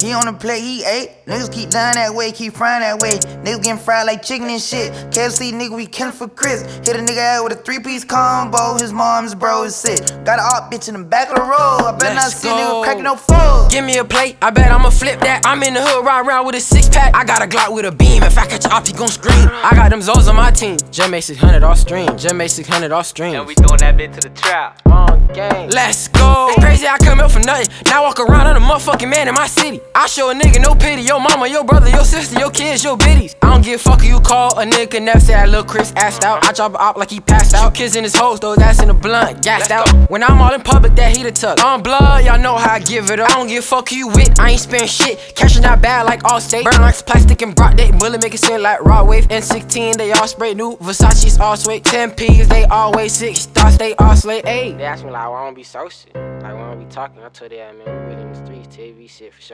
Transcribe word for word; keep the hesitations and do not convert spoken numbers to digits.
She on the plate, he ate. Niggas keep dying that way, keep frying that way. Niggas getting fried like chicken and shit. K F C nigga, we killing for Chris. Hit a nigga out with a three-piece combo. His mom's bro is sick. Got an op bitch in the back of the road. I bet not see a nigga cracking no foes. Give me a plate, I bet I'ma flip that. I'm in the hood, ride around with a six-pack. I got a Glock with a beam. If I catch a op, he gon' scream. I got them Zoes on my team. Just made six hundred off stream. Just made six hundred off stream. And we throwing that bitch to the trap. On game. Let's go. It's crazy I come up for nothing. Now walk around, I'm the motherfucking man in my city. I show a nigga no pity. Your mama, your brother, your sister, your kids, your biddies. I don't give a fuck who you call. A nigga can never say that little Chris assed out. I drop a op like he passed out. Kids in his hoes, though that's in the blunt, gassed out. When I'm all in public, that heater tuck. On blood, y'all know how I give it up. I don't give a fuck who you with. I ain't spend shit. Cashing out bad like Allstate. Burn like plastic and broad date. Bullet make it seem like raw wave. N sixteen, they all spray new. Versace's all suede. ten P's, they always six stars, they all slay. Ayy. They ask me like, why don't be so shit? Like, why don't be talking? I told them, man, we really in the streets, T V shit for sure.